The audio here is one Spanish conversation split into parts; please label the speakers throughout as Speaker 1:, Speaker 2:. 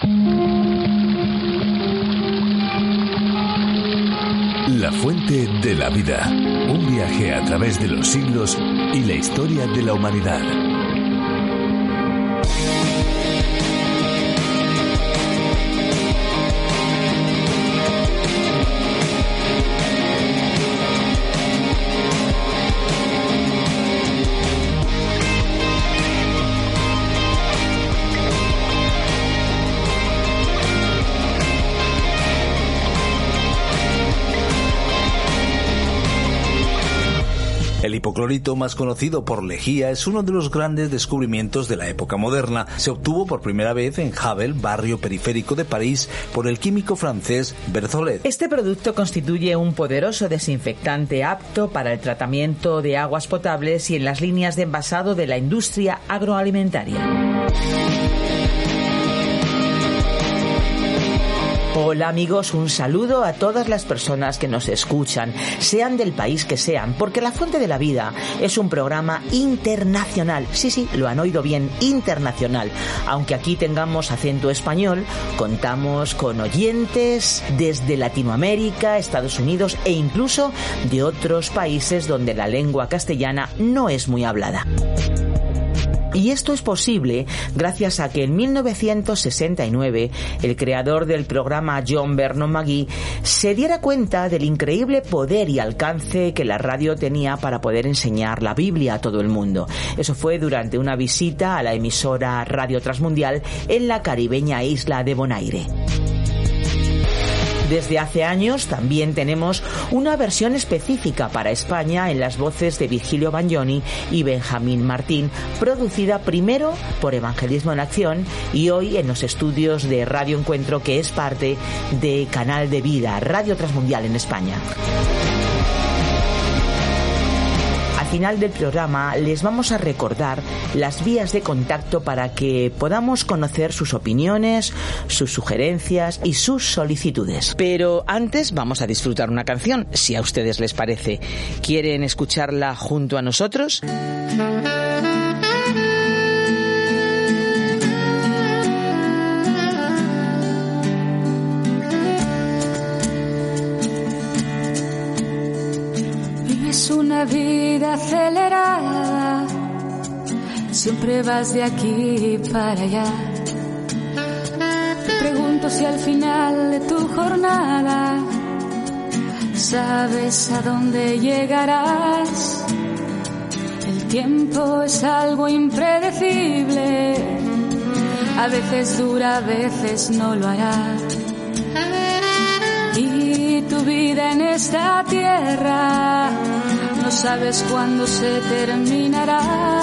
Speaker 1: La fuente de la vida. Un viaje a través de los siglos y la historia de la humanidad.
Speaker 2: El hipoclorito, más conocido por lejía, es uno de los grandes descubrimientos de la época moderna. Se obtuvo por primera vez en Havel, barrio periférico de París, por el químico francés Berthollet.
Speaker 3: Este producto constituye un poderoso desinfectante apto para el tratamiento de aguas potables y en las líneas de envasado de la industria agroalimentaria. Hola amigos, un saludo a todas las personas que nos escuchan, sean del país que sean, porque La Fuente de la Vida es un programa internacional. Sí, lo han oído bien, internacional. Aunque aquí tengamos acento español, contamos con oyentes desde Latinoamérica, Estados Unidos e incluso de otros países donde la lengua castellana no es muy hablada. Y esto es posible gracias a que en 1969 el creador del programa, John Vernon McGee, se diera cuenta del increíble poder y alcance que la radio tenía para poder enseñar la Biblia a todo el mundo. Eso fue durante una visita a la emisora Radio Transmundial en la caribeña isla de Bonaire. Desde hace años también tenemos una versión específica para España en las voces de Virgilio Bagnoni y Benjamín Martín, producida primero por Evangelismo en Acción y hoy en los estudios de Radio Encuentro, que es parte de Canal de Vida, Radio Transmundial en España. Al final del programa les vamos a recordar las vías de contacto para que podamos conocer sus opiniones, sus sugerencias y sus solicitudes. Pero antes vamos a disfrutar una canción, si a ustedes les parece. ¿Quieren escucharla junto a nosotros?
Speaker 4: Es una vida acelerada, siempre vas de aquí para allá. Te pregunto si al final de tu jornada sabes a dónde llegarás. El tiempo es algo impredecible, a veces dura, a veces no lo hará. Y tu vida en esta tierra no sabes cuándo se terminará.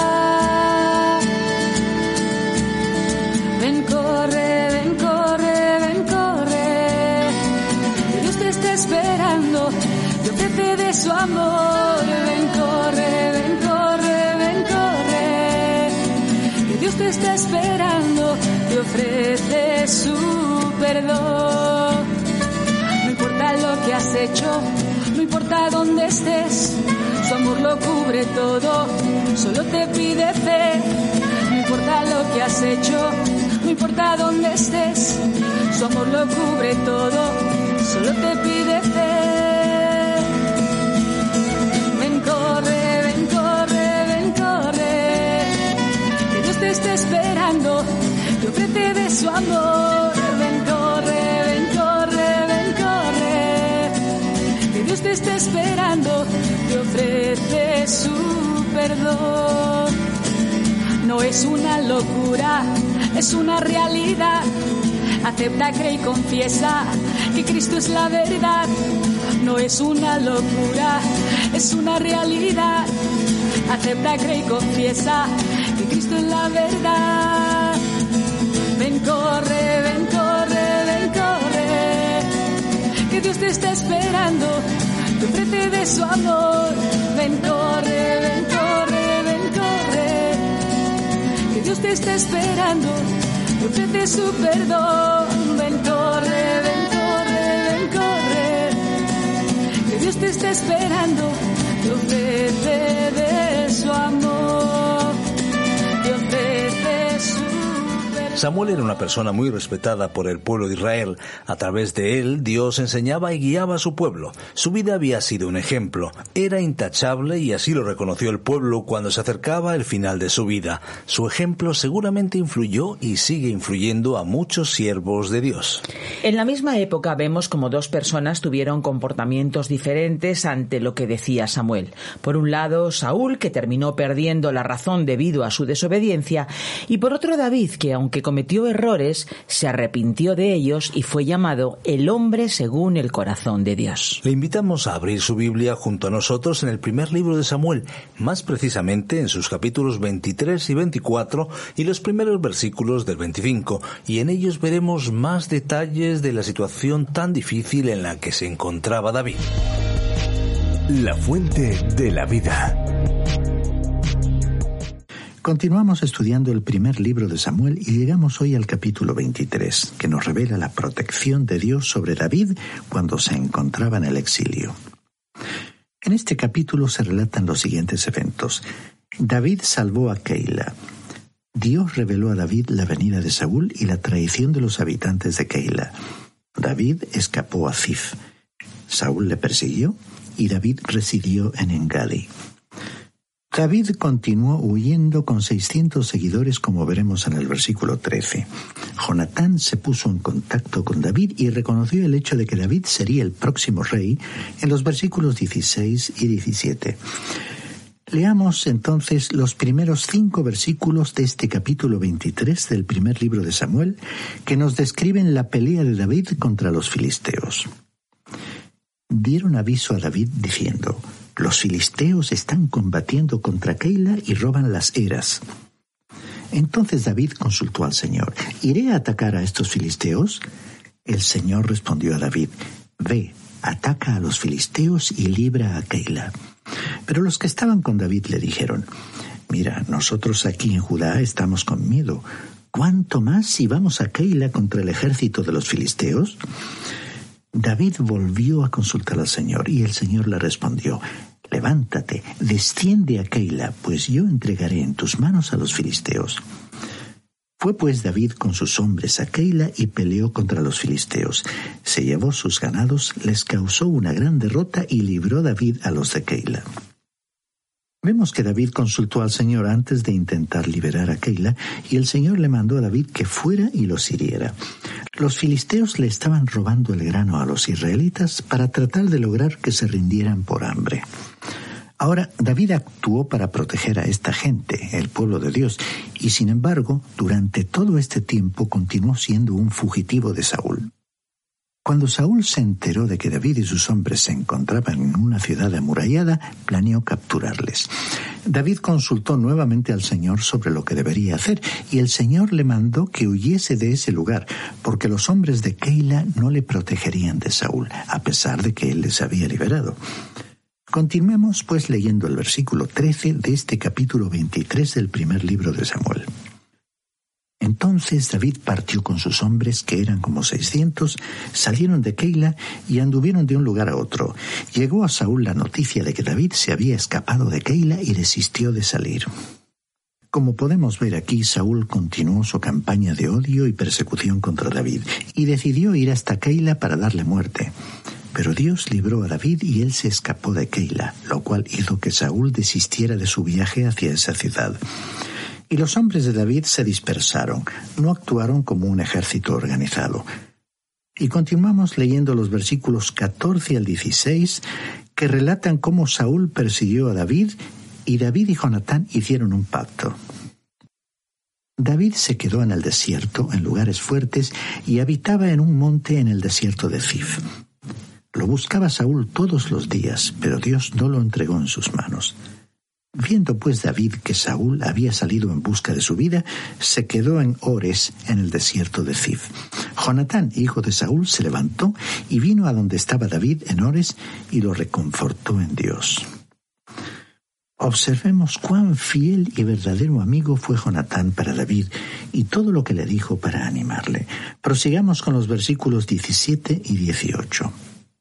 Speaker 4: Ven, corre, ven, corre, ven, corre. Que Dios te está esperando y ofrece de su amor. Ven, corre, ven, corre, ven, corre. Que Dios te está esperando y ofrece su perdón. No importa lo que has hecho, no importa dónde estés, su amor lo cubre todo, solo te pide fe. No importa lo que has hecho, no importa dónde estés, su amor lo cubre todo, solo te pide fe. Ven, corre, ven, corre, ven, corre, que Dios te está esperando, te ofrece de su amor. Ven, corre, ven, corre, ven, corre, que Dios te está esperando, te ofrece su perdón. No es una locura, es una realidad. Acepta, cree y confiesa que Cristo es la verdad. No es una locura, es una realidad. Acepta, cree y confiesa que Cristo es la verdad. Ven, corre, ven, corre, ven, corre, que Dios te está esperando, te ofrece de su amor. Ven, corre, ven, corre, ven, corre, que Dios te está esperando, te ofrece su perdón. Ven, corre, ven, corre, ven, corre, que Dios te está esperando, te ofrece de su amor, te ofrece su perdón.
Speaker 2: Samuel era una persona muy respetada por el pueblo de Israel. A través de él, Dios enseñaba y guiaba a su pueblo. Su vida había sido un ejemplo. Era intachable y así lo reconoció el pueblo cuando se acercaba el final de su vida. Su ejemplo seguramente influyó y sigue influyendo a muchos siervos de Dios.
Speaker 3: En la misma época vemos como dos personas tuvieron comportamientos diferentes ante lo que decía Samuel. Por un lado, Saúl, que terminó perdiendo la razón debido a su desobediencia, y por otro David, que aunque cometió errores, se arrepintió de ellos y fue llamado el hombre según el corazón de Dios.
Speaker 2: Le invitamos a abrir su Biblia junto a nosotros en el primer libro de Samuel, más precisamente en sus capítulos 23 y 24 y los primeros versículos del 25, y en ellos veremos más detalles de la situación tan difícil en la que se encontraba David.
Speaker 1: La fuente de la vida.
Speaker 5: Continuamos estudiando el primer libro de Samuel y llegamos hoy al capítulo 23, que nos revela la protección de Dios sobre David cuando se encontraba en el exilio. En este capítulo se relatan los siguientes eventos. David salvó a Keila. Dios reveló a David la venida de Saúl y la traición de los habitantes de Keila. David escapó a Zif. Saúl le persiguió y David residió en Engadi. David continuó huyendo con 600 seguidores, como veremos en el versículo 13. Jonatán se puso en contacto con David y reconoció el hecho de que David sería el próximo rey en los versículos 16 y 17. Leamos entonces los primeros 5 versículos de este capítulo 23 del primer libro de Samuel, que nos describen la pelea de David contra los filisteos. Dieron aviso a David diciendo: los filisteos están combatiendo contra Keila y roban las eras. Entonces David consultó al Señor: ¿iré a atacar a estos filisteos? El Señor respondió a David: ve, ataca a los filisteos y libra a Keila. Pero los que estaban con David le dijeron: mira, nosotros aquí en Judá estamos con miedo. ¿Cuánto más si vamos a Keila contra el ejército de los filisteos? David volvió a consultar al Señor y el Señor le respondió: levántate, desciende a Keila, pues yo entregaré en tus manos a los filisteos. Fue pues David con sus hombres a Keila y peleó contra los filisteos. Se llevó sus ganados, les causó una gran derrota y libró David a los de Keila. Vemos que David consultó al Señor antes de intentar liberar a Keila y el Señor le mandó a David que fuera y los hiriera. Los filisteos le estaban robando el grano a los israelitas para tratar de lograr que se rindieran por hambre. Ahora, David actuó para proteger a esta gente, el pueblo de Dios, y sin embargo, durante todo este tiempo continuó siendo un fugitivo de Saúl. Cuando Saúl se enteró de que David y sus hombres se encontraban en una ciudad amurallada, planeó capturarles. David consultó nuevamente al Señor sobre lo que debería hacer, y el Señor le mandó que huyese de ese lugar, porque los hombres de Keila no le protegerían de Saúl, a pesar de que él les había liberado. Continuemos pues leyendo el versículo 13 de este capítulo 23 del primer libro de Samuel. Entonces David partió con sus hombres, que eran como 600, salieron de Keila y anduvieron de un lugar a otro. Llegó a Saúl la noticia de que David se había escapado de Keila y desistió de salir. Como podemos ver aquí, Saúl continuó su campaña de odio y persecución contra David y decidió ir hasta Keila para darle muerte. Pero Dios libró a David y él se escapó de Keila, lo cual hizo que Saúl desistiera de su viaje hacia esa ciudad. Y los hombres de David se dispersaron, no actuaron como un ejército organizado. Y continuamos leyendo los versículos 14 al 16, que relatan cómo Saúl persiguió a David, y David y Jonatán hicieron un pacto. David se quedó en el desierto, en lugares fuertes, y habitaba en un monte en el desierto de Zif. Lo buscaba Saúl todos los días, pero Dios no lo entregó en sus manos. Viendo pues David que Saúl había salido en busca de su vida, se quedó en Ores, en el desierto de Zif. Jonatán, hijo de Saúl, se levantó y vino a donde estaba David en Ores y lo reconfortó en Dios. Observemos cuán fiel y verdadero amigo fue Jonatán para David y todo lo que le dijo para animarle. Prosigamos con los versículos 17 y 18.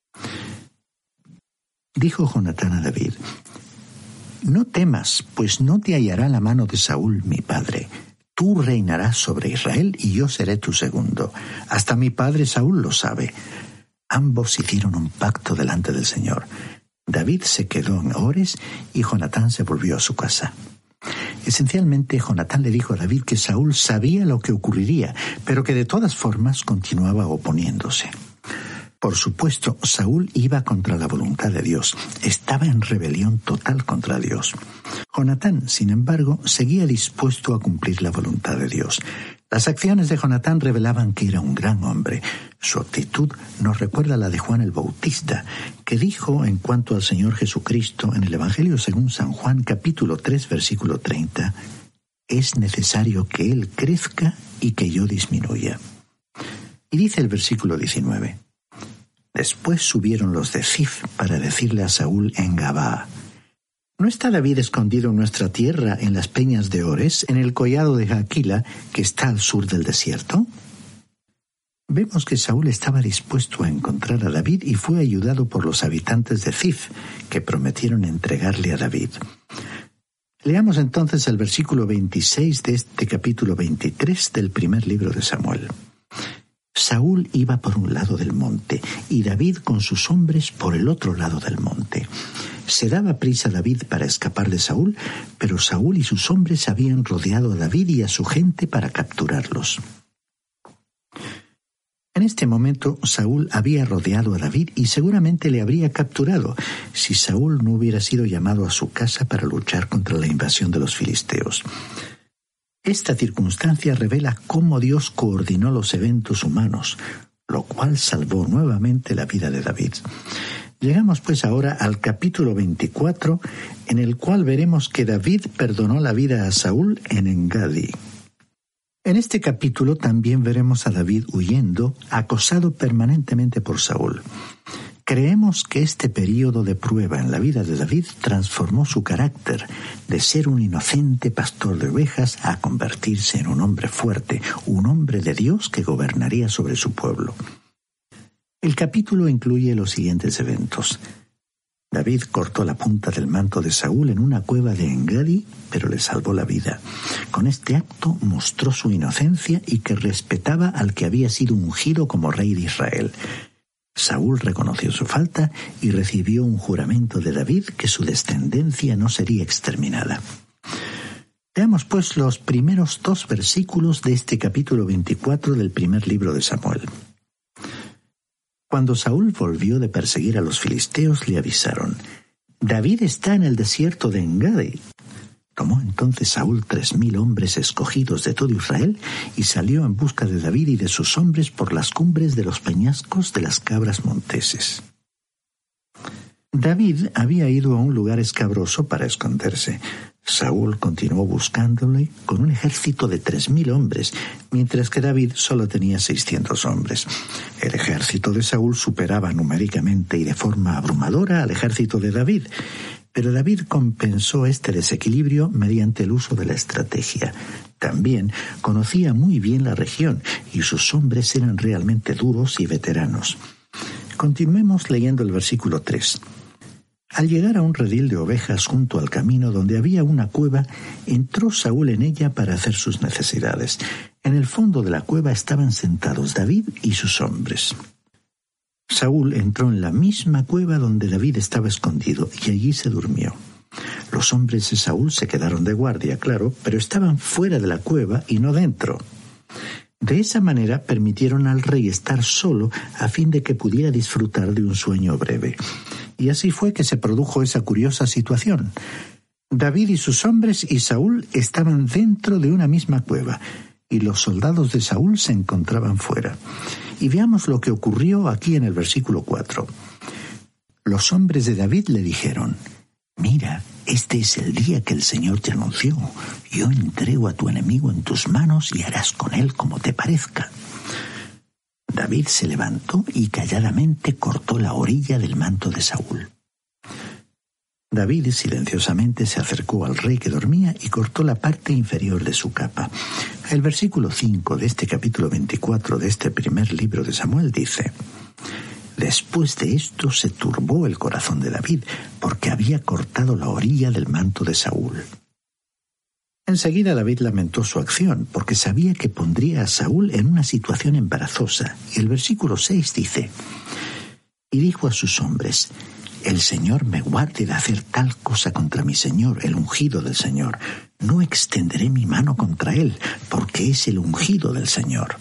Speaker 5: Dijo Jonatán a David: no temas, pues no te hallará la mano de Saúl, mi padre. Tú reinarás sobre Israel y yo seré tu segundo. Hasta mi padre Saúl lo sabe. Ambos hicieron un pacto delante del Señor. David se quedó en Ores y Jonatán se volvió a su casa. Esencialmente, Jonatán le dijo a David que Saúl sabía lo que ocurriría, pero que de todas formas continuaba oponiéndose. Por supuesto, Saúl iba contra la voluntad de Dios. Estaba en rebelión total contra Dios. Jonatán, sin embargo, seguía dispuesto a cumplir la voluntad de Dios. Las acciones de Jonatán revelaban que era un gran hombre. Su actitud nos recuerda a la de Juan el Bautista, que dijo en cuanto al Señor Jesucristo en el Evangelio según San Juan, capítulo 3, versículo 30, «Es necesario que Él crezca y que yo disminuya». Y dice el versículo 19, «Después subieron los de Zif para decirle a Saúl en Gabaa, ¿no está David escondido en nuestra tierra en las peñas de Ores, en el collado de Jaquila, que está al sur del desierto?» Vemos que Saúl estaba dispuesto a encontrar a David y fue ayudado por los habitantes de Zif, que prometieron entregarle a David. Leamos entonces el versículo 26 de este capítulo 23 del primer libro de Samuel. Saúl iba por un lado del monte y David con sus hombres por el otro lado del monte. Se daba prisa David para escapar de Saúl, pero Saúl y sus hombres habían rodeado a David y a su gente para capturarlos. En este momento Saúl había rodeado a David y seguramente le habría capturado si Saúl no hubiera sido llamado a su casa para luchar contra la invasión de los filisteos. Esta circunstancia revela cómo Dios coordinó los eventos humanos, lo cual salvó nuevamente la vida de David. Llegamos pues ahora al capítulo 24, en el cual veremos que David perdonó la vida a Saúl en Engadi. En este capítulo también veremos a David huyendo, acosado permanentemente por Saúl. Creemos que este período de prueba en la vida de David transformó su carácter de ser un inocente pastor de ovejas a convertirse en un hombre fuerte, un hombre de Dios que gobernaría sobre su pueblo. El capítulo incluye los siguientes eventos. David cortó la punta del manto de Saúl en una cueva de Engadi, pero le salvó la vida. Con este acto mostró su inocencia y que respetaba al que había sido ungido como rey de Israel. Saúl reconoció su falta y recibió un juramento de David que su descendencia no sería exterminada. Veamos pues los primeros 2 versículos de este capítulo 24 del primer libro de Samuel. Cuando Saúl volvió de perseguir a los filisteos, le avisaron: «David está en el desierto de Engadi». Tomó entonces Saúl 3,000 hombres escogidos de todo Israel y salió en busca de David y de sus hombres por las cumbres de los peñascos de las cabras monteses. David había ido a un lugar escabroso para esconderse. Saúl continuó buscándole con un ejército de 3,000 hombres, mientras que David solo tenía 600 hombres. El ejército de Saúl superaba numéricamente y de forma abrumadora al ejército de David, pero David compensó este desequilibrio mediante el uso de la estrategia. También conocía muy bien la región y sus hombres eran realmente duros y veteranos. Continuemos leyendo el versículo 3. Al llegar a un redil de ovejas junto al camino donde había una cueva, entró Saúl en ella para hacer sus necesidades. En el fondo de la cueva estaban sentados David y sus hombres. Saúl entró en la misma cueva donde David estaba escondido y allí se durmió. Los hombres de Saúl se quedaron de guardia, claro, pero estaban fuera de la cueva y no dentro. De esa manera permitieron al rey estar solo a fin de que pudiera disfrutar de un sueño breve. Y así fue que se produjo esa curiosa situación. David y sus hombres y Saúl estaban dentro de una misma cueva, y los soldados de Saúl se encontraban fuera. Y veamos lo que ocurrió aquí en el versículo 4. Los hombres de David le dijeron: «Mira, este es el día que el Señor te anunció. Yo entrego a tu enemigo en tus manos y harás con él como te parezca». David se levantó y calladamente cortó la orilla del manto de Saúl. David silenciosamente se acercó al rey que dormía y cortó la parte inferior de su capa. El versículo 5 de este capítulo 24 de este primer libro de Samuel dice: «Después de esto se turbó el corazón de David, porque había cortado la orilla del manto de Saúl». Enseguida David lamentó su acción, porque sabía que pondría a Saúl en una situación embarazosa. Y el versículo 6 dice: y dijo a sus hombres: el Señor me guarde de hacer tal cosa contra mi Señor, el ungido del Señor. No extenderé mi mano contra él, porque es el ungido del Señor.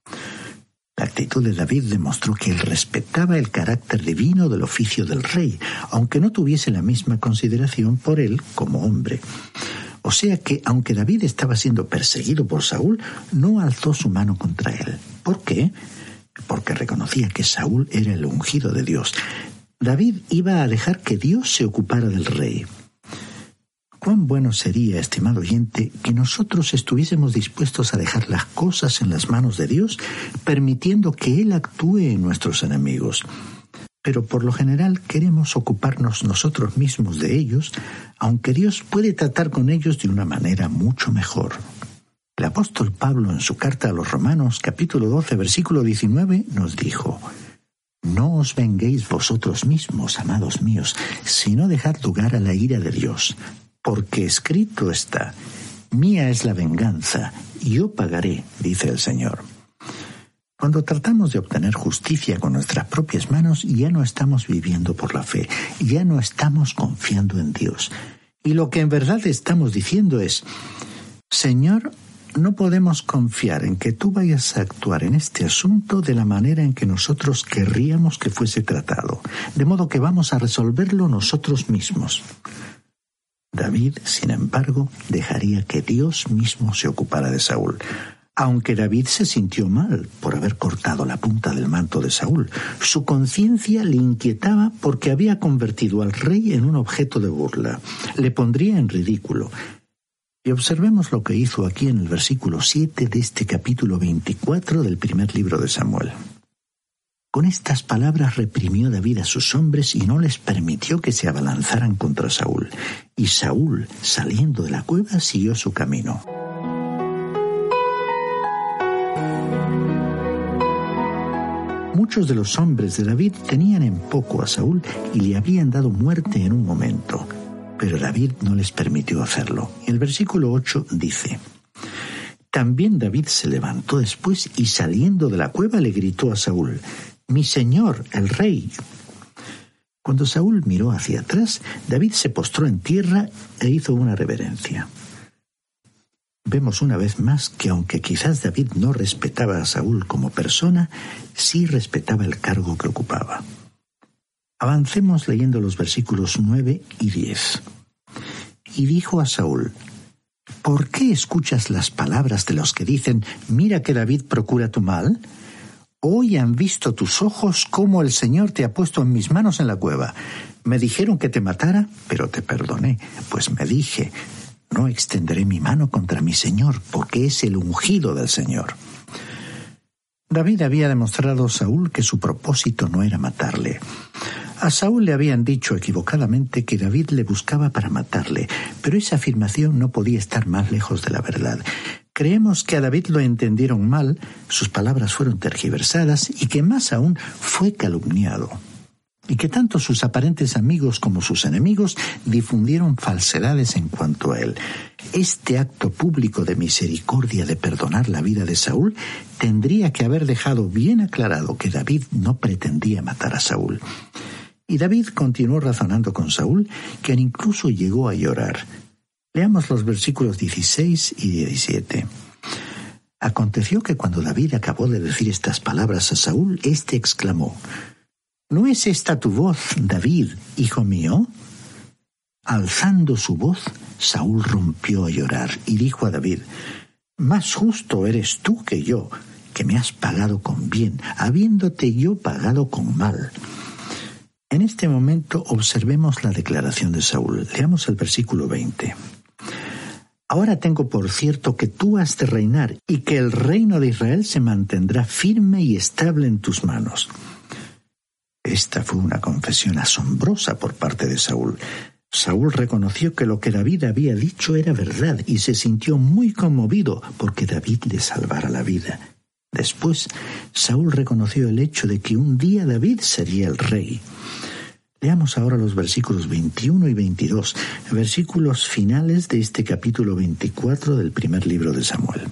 Speaker 5: La actitud de David demostró que él respetaba el carácter divino del oficio del rey, aunque no tuviese la misma consideración por él como hombre. O sea que, aunque David estaba siendo perseguido por Saúl, no alzó su mano contra él. ¿Por qué? Porque reconocía que Saúl era el ungido de Dios. David iba a dejar que Dios se ocupara del rey. Cuán bueno sería, estimado oyente, que nosotros estuviésemos dispuestos a dejar las cosas en las manos de Dios, permitiendo que Él actúe en nuestros enemigos. Pero por lo general queremos ocuparnos nosotros mismos de ellos, aunque Dios puede tratar con ellos de una manera mucho mejor. El apóstol Pablo, en su carta a los Romanos, capítulo 12, versículo 19, nos dijo: no os venguéis vosotros mismos, amados míos, sino dejad lugar a la ira de Dios, porque escrito está: mía es la venganza, yo pagaré, dice el Señor. Cuando tratamos de obtener justicia con nuestras propias manos, ya no estamos viviendo por la fe, ya no estamos confiando en Dios. Y lo que en verdad estamos diciendo es: Señor, no podemos confiar en que tú vayas a actuar en este asunto de la manera en que nosotros querríamos que fuese tratado, de modo que vamos a resolverlo nosotros mismos. David, sin embargo, dejaría que Dios mismo se ocupara de Saúl. Aunque David se sintió mal por haber cortado la punta del manto de Saúl, su conciencia le inquietaba porque había convertido al rey en un objeto de burla. Le pondría en ridículo. Y observemos lo que hizo aquí en el versículo 7 de este capítulo 24 del primer libro de Samuel. Con estas palabras reprimió David a sus hombres y no les permitió que se abalanzaran contra Saúl. Y Saúl, saliendo de la cueva, siguió su camino. Muchos de los hombres de David tenían en poco a Saúl y le habrían dado muerte en un momento, pero David no les permitió hacerlo. El versículo 8 dice: también David se levantó después y saliendo de la cueva le gritó a Saúl: mi señor, el rey. Cuando Saúl miró hacia atrás, David se postró en tierra e hizo una reverencia. Vemos una vez más que aunque quizás David no respetaba a Saúl como persona, sí respetaba el cargo que ocupaba. Avancemos leyendo los versículos 9 y 10. Y dijo a Saúl: ¿por qué escuchas las palabras de los que dicen: mira que David procura tu mal? Hoy han visto tus ojos cómo el Señor te ha puesto en mis manos en la cueva. Me dijeron que te matara, pero te perdoné, pues me dije: no extenderé mi mano contra mi Señor, porque es el ungido del Señor. David había demostrado a Saúl que su propósito no era matarle. A Saúl le habían dicho equivocadamente que David le buscaba para matarle, pero esa afirmación no podía estar más lejos de la verdad. Creemos que a David lo entendieron mal, sus palabras fueron tergiversadas y que más aún fue calumniado. Y que tanto sus aparentes amigos como sus enemigos difundieron falsedades en cuanto a él. Este acto público de misericordia de perdonar la vida de Saúl tendría que haber dejado bien aclarado que David no pretendía matar a Saúl. Y David continuó razonando con Saúl, quien incluso llegó a llorar. Leamos los versículos 16 y 17. Aconteció que cuando David acabó de decir estas palabras a Saúl, éste exclamó: ¿no es esta tu voz, David, hijo mío? Alzando su voz, Saúl rompió a llorar y dijo a David: más justo eres tú que yo, que me has pagado con bien, habiéndote yo pagado con mal. En este momento observemos la declaración de Saúl. Leamos el versículo 20. Ahora tengo por cierto que tú has de reinar y que el reino de Israel se mantendrá firme y estable en tus manos. Esta fue una confesión asombrosa por parte de Saúl. Saúl reconoció que lo que David había dicho era verdad y se sintió muy conmovido porque David le salvara la vida. Después, Saúl reconoció el hecho de que un día David sería el rey. Leamos ahora los versículos 21 y 22, versículos finales de este capítulo 24 del primer libro de Samuel.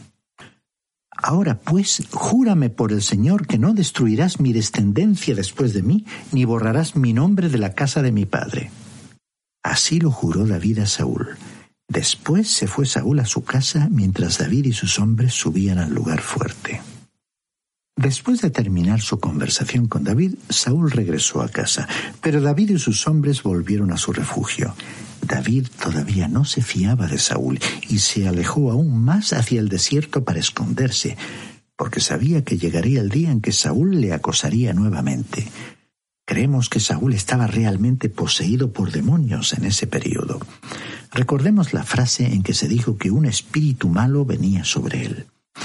Speaker 5: Ahora pues, júrame por el Señor que no destruirás mi descendencia después de mí, ni borrarás mi nombre de la casa de mi padre. Así lo juró David a Saúl. Después se fue Saúl a su casa, mientras David y sus hombres subían al lugar fuerte. Después de terminar su conversación con David, Saúl regresó a casa, pero David y sus hombres volvieron a su refugio. David todavía no se fiaba de Saúl y se alejó aún más hacia el desierto para esconderse, porque sabía que llegaría el día en que Saúl le acosaría nuevamente. Creemos que Saúl estaba realmente poseído por demonios en ese periodo. Recordemos la frase en que se dijo que un espíritu malo venía sobre él.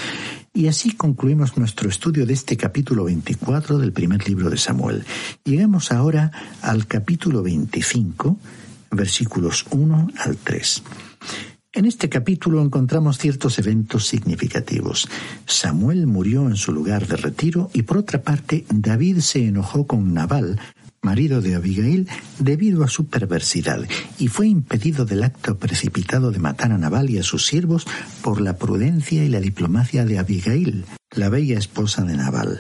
Speaker 5: Y así concluimos nuestro estudio de este capítulo 24 del primer libro de Samuel. Llegamos ahora al capítulo 25, versículos 1 al 3. En este capítulo encontramos ciertos eventos significativos. Samuel murió en su lugar de retiro y, por otra parte, David se enojó con Nabal, marido de Abigail, debido a su perversidad, y fue impedido del acto precipitado de matar a Nabal y a sus siervos por la prudencia y la diplomacia de Abigail, la bella esposa de Nabal.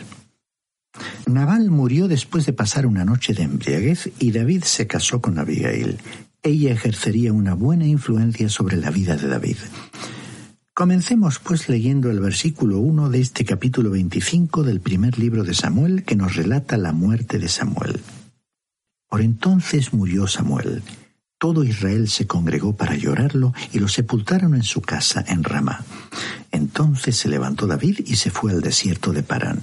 Speaker 5: Nabal murió después de pasar una noche de embriaguez y David se casó con Abigail. Ella ejercería una buena influencia sobre la vida de David. Comencemos pues leyendo el versículo 1 de este capítulo 25 del primer libro de Samuel, que nos relata la muerte de Samuel. Por entonces murió Samuel. Todo Israel se congregó para llorarlo y lo sepultaron en su casa en Ramá. Entonces se levantó David y se fue al desierto de Parán.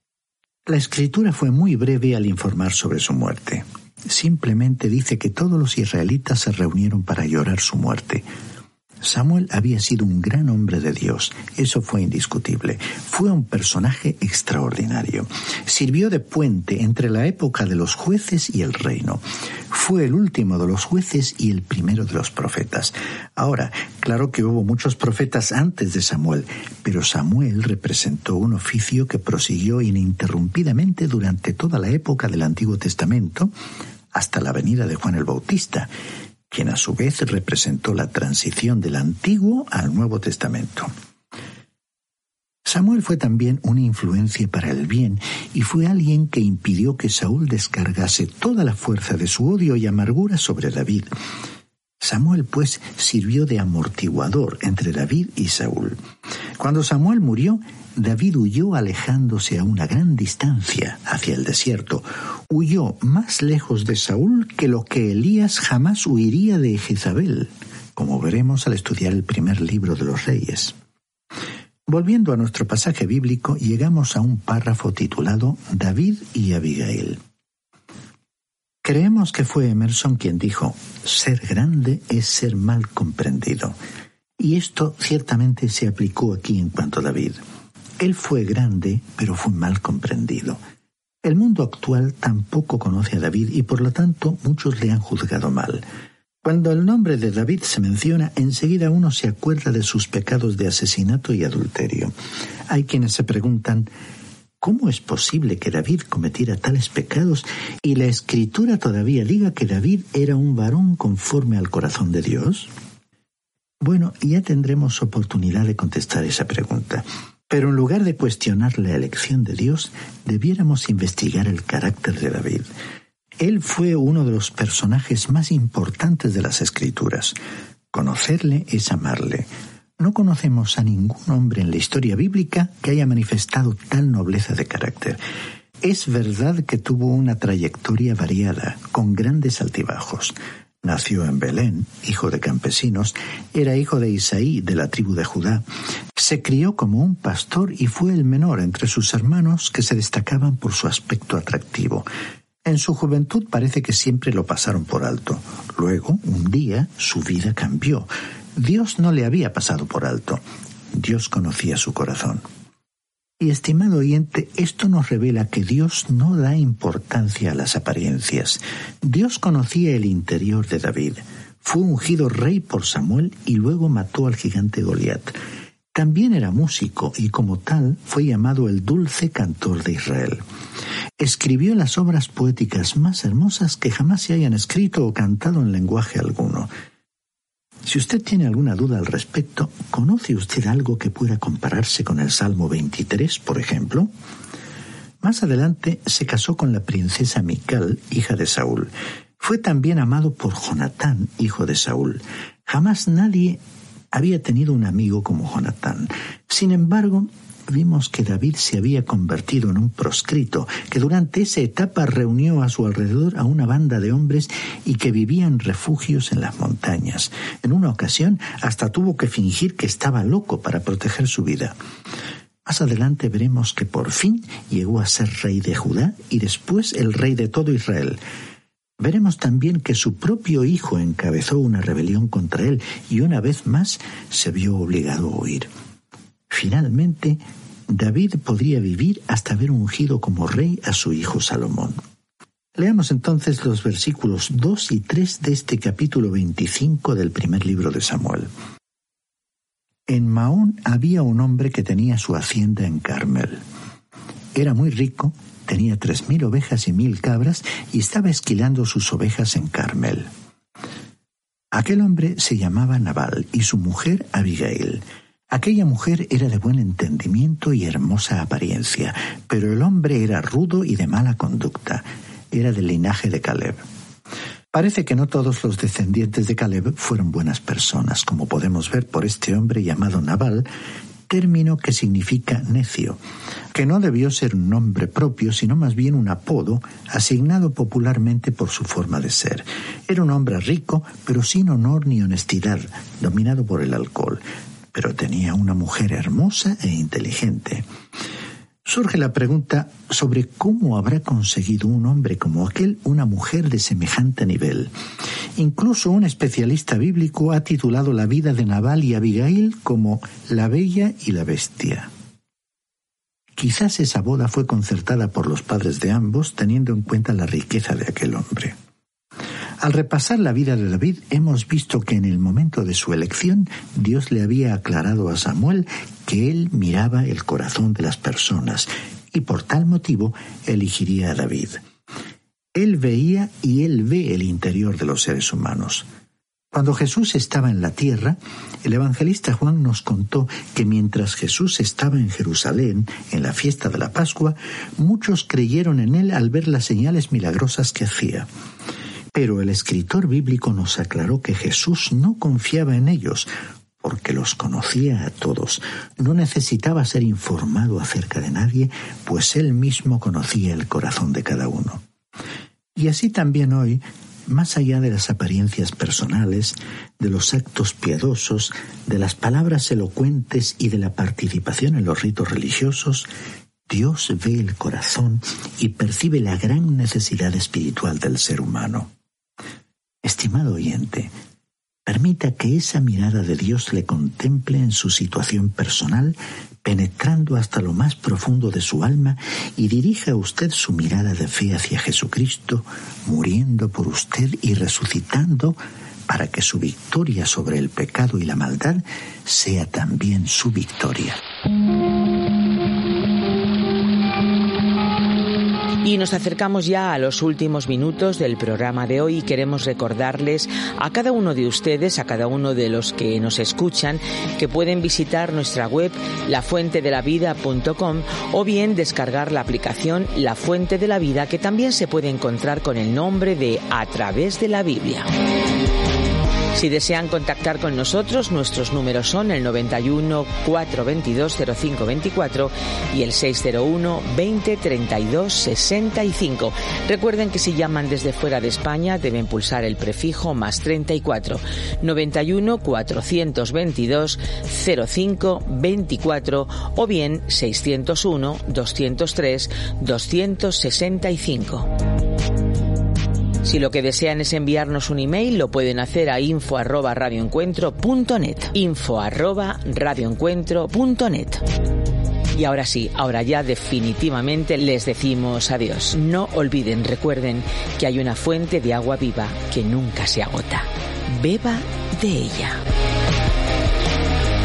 Speaker 5: La escritura fue muy breve al informar sobre su muerte. Simplemente dice que todos los israelitas se reunieron para llorar su muerte. Samuel había sido un gran hombre de Dios, eso fue indiscutible. Fue un personaje extraordinario. Sirvió de puente entre la época de los jueces y el reino. Fue el último de los jueces y el primero de los profetas. Ahora, claro que hubo muchos profetas antes de Samuel, pero Samuel representó un oficio que prosiguió ininterrumpidamente durante toda la época del Antiguo Testamento, hasta la venida de Juan el Bautista, quien a su vez representó la transición del Antiguo al Nuevo Testamento. Samuel fue también una influencia para el bien y fue alguien que impidió que Saúl descargase toda la fuerza de su odio y amargura sobre David. Samuel, pues, sirvió de amortiguador entre David y Saúl. Cuando Samuel murió, David huyó alejándose a una gran distancia hacia el desierto. Huyó más lejos de Saúl que lo que Elías jamás huiría de Jezabel, como veremos al estudiar el primer libro de los Reyes. Volviendo a nuestro pasaje bíblico, llegamos a un párrafo titulado David y Abigail. Creemos que fue Emerson quien dijo: ser grande es ser mal comprendido. Y esto ciertamente se aplicó aquí en cuanto a David. Él fue grande, pero fue mal comprendido. El mundo actual tampoco conoce a David y por lo tanto muchos le han juzgado mal. Cuando el nombre de David se menciona, enseguida uno se acuerda de sus pecados de asesinato y adulterio. Hay quienes se preguntan: ¿cómo es posible que David cometiera tales pecados y la Escritura todavía diga que David era un varón conforme al corazón de Dios? Bueno, ya tendremos oportunidad de contestar esa pregunta. Pero en lugar de cuestionar la elección de Dios, debiéramos investigar el carácter de David. Él fue uno de los personajes más importantes de las Escrituras. Conocerle es amarle. No conocemos a ningún hombre en la historia bíblica que haya manifestado tal nobleza de carácter. Es verdad que tuvo una trayectoria variada, con grandes altibajos. Nació en Belén, hijo de campesinos, era hijo de Isaí, de la tribu de Judá. Se crió como un pastor y fue el menor entre sus hermanos, que se destacaban por su aspecto atractivo. En su juventud parece que siempre lo pasaron por alto. Luego, un día, su vida cambió. Dios no le había pasado por alto. Dios conocía su corazón. Y, estimado oyente, esto nos revela que Dios no da importancia a las apariencias. Dios conocía el interior de David. Fue ungido rey por Samuel y luego mató al gigante Goliat. También era músico y como tal fue llamado el dulce cantor de Israel. escribió las obras poéticas más hermosas que jamás se hayan escrito o cantado en lenguaje alguno. Si usted tiene alguna duda al respecto, ¿conoce usted algo que pueda compararse con el Salmo 23, por ejemplo? Más adelante se casó con la princesa Mical, hija de Saúl. Fue también amado por Jonatán, hijo de Saúl. Jamás nadie había tenido un amigo como Jonatán. Sin embargo, vimos que David se había convertido en un proscrito, que durante esa etapa reunió a su alrededor a una banda de hombres y que vivían refugios en las montañas. En una ocasión hasta tuvo que fingir que estaba loco para proteger su vida. Más adelante veremos que por fin llegó a ser rey de Judá y después el rey de todo Israel. Veremos también que su propio hijo encabezó una rebelión contra él y una vez más se vio obligado a huir. Finalmente, David podría vivir hasta haber ungido como rey a su hijo Salomón. Leamos entonces los versículos 2 y 3 de este capítulo 25 del primer libro de Samuel. En Maón había un hombre que tenía su hacienda en Carmel. Era muy rico, tenía 3,000 ovejas y 1,000 cabras y estaba esquilando sus ovejas en Carmel. Aquel hombre se llamaba Nabal y su mujer Abigail. Aquella mujer era de buen entendimiento y hermosa apariencia, pero el hombre era rudo y de mala conducta. Era del linaje de Caleb. Parece que no todos los descendientes de Caleb fueron buenas personas, como podemos ver por este hombre llamado Nabal, término que significa necio, que no debió ser un nombre propio, sino más bien un apodo asignado popularmente por su forma de ser. Era un hombre rico, pero sin honor ni honestidad, dominado por el alcohol. Pero tenía una mujer hermosa e inteligente. Surge la pregunta sobre cómo habrá conseguido un hombre como aquel una mujer de semejante nivel. Incluso un especialista bíblico ha titulado la vida de Nabal y Abigail como La Bella y la Bestia. Quizás esa boda fue concertada por los padres de ambos, teniendo en cuenta la riqueza de aquel hombre. Al repasar la vida de David, hemos visto que en el momento de su elección, Dios le había aclarado a Samuel que él miraba el corazón de las personas y por tal motivo elegiría a David. Él veía y él ve el interior de los seres humanos. Cuando Jesús estaba en la tierra, el evangelista Juan nos contó que mientras Jesús estaba en Jerusalén, en la fiesta de la Pascua, muchos creyeron en él al ver las señales milagrosas que hacía. Pero el escritor bíblico nos aclaró que Jesús no confiaba en ellos, porque los conocía a todos. No necesitaba ser informado acerca de nadie, pues él mismo conocía el corazón de cada uno. Y así también hoy, más allá de las apariencias personales, de los actos piadosos, de las palabras elocuentes y de la participación en los ritos religiosos, Dios ve el corazón y percibe la gran necesidad espiritual del ser humano. Estimado oyente, permita que esa mirada de Dios le contemple en su situación personal, penetrando hasta lo más profundo de su alma y dirija a usted su mirada de fe hacia Jesucristo, muriendo por usted y resucitando para que su victoria sobre el pecado y la maldad sea también su victoria.
Speaker 3: Y nos acercamos ya a los últimos minutos del programa de hoy y queremos recordarles a cada uno de ustedes, a cada uno de los que nos escuchan, que pueden visitar nuestra web lafuentedelavida.com o bien descargar la aplicación La Fuente de la Vida, que también se puede encontrar con el nombre de A Través de la Biblia. Si desean contactar con nosotros, nuestros números son el 91 422 0524 y el 601 20 32 65. Recuerden que si llaman desde fuera de España deben pulsar el prefijo más 34 91 422 0524 o bien 601 203 265. Si lo que desean es enviarnos un email, lo pueden hacer a info@radioencuentro.net. info@radioencuentro.net. Y ahora sí, ahora ya definitivamente les decimos adiós. No olviden, recuerden que hay una fuente de agua viva que nunca se agota. Beba de ella.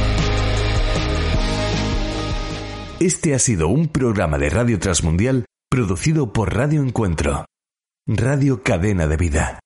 Speaker 1: Este ha sido un programa de Radio Transmundial Producido por Radio Encuentro, Radio Cadena de Vida.